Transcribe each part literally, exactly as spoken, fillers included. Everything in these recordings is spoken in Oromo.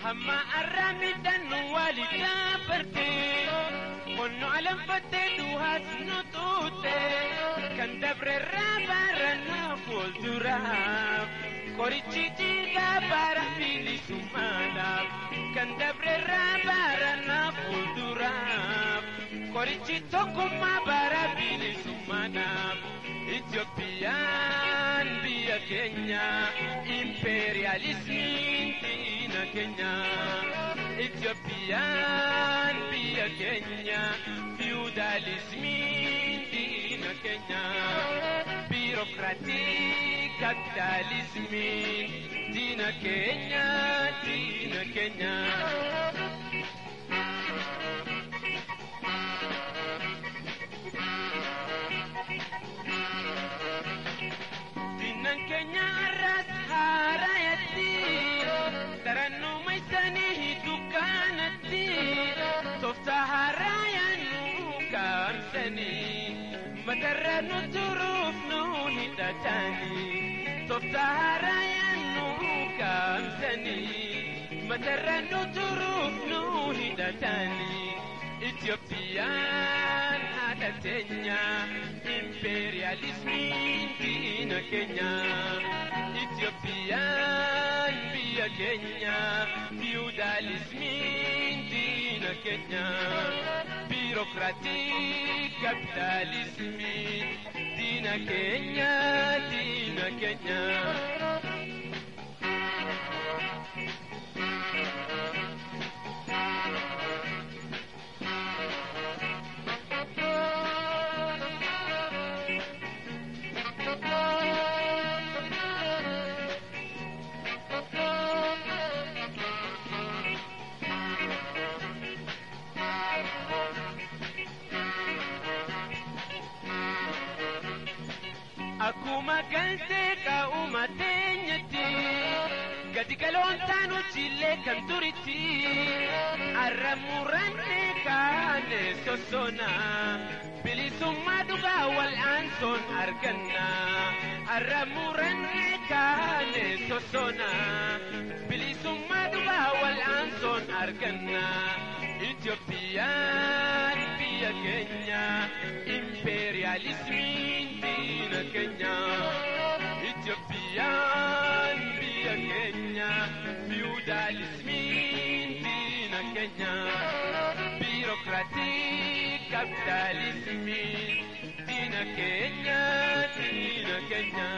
أما أرامي دنو والدا برتي ونو علم فتدوها سنطوتي كان دبر الرابر نفول دراب كوريتشي جيغا بارا بيلي سمانا كان دبر الرابر نفول دراب كوريتشي توكما بارا بيلي سمانا Ethiopian via Kenya, imperialism dina Kenya. Ethiopian via Kenya, feudalism dina Kenya. Bureaucratic capitalism dina Kenya, dina Kenya. Kenya ras harayati tarannu maisani dukanati softa harayanu kamsani mataranu turuf nuni tatani softa harayanu kamsani mataranu turuf nuni tatani Ethiopian ada Kenya imperialism dina Kenya Ethiopian via Kenya feudalism dina Kenya bureaucratic capitalism dina Kenya dina Kenya Akuma galte ka umatenyati gadi galon tanu chile kanturiti arramurane kane sosona bilisumma duga wal anson arganna arramurane kane sosona bilisumma duga wal anson arganna Ethiopian via Kenya imperialism dina Kenya Ethiopian via Kenya feudalism dina Kenya bureaucratic capitalism dina Kenya dina Kenya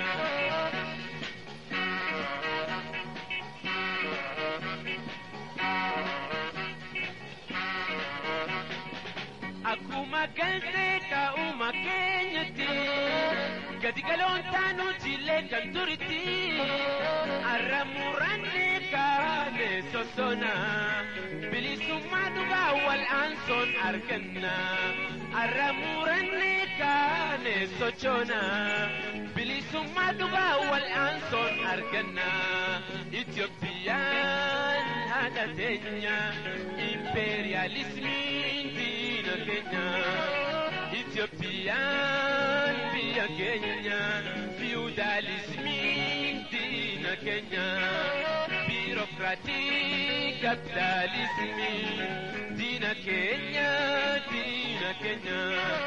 Akuma galte ka uma kenyati gadi galon tanu chile kanturiti arramurane ka ne sosona bilisumma duga wal anson arganna arramurane ka ne sochona bilisumma duga wal anson arganna Ethiopian hada Kenya imperialism dina Kenya Ethiopian via Kenya feudalism dina Kenya bureaucratic capitalism dina Kenya dina Kenya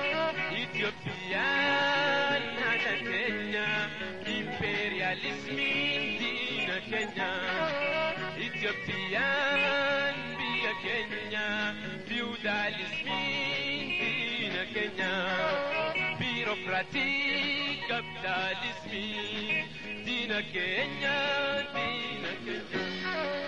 Ethiopian hada Kenya imperialism dina Kenya Ethiopian via Kenya feudalism dina Kenya bureaucratic capitalism dina Kenya dina Kenya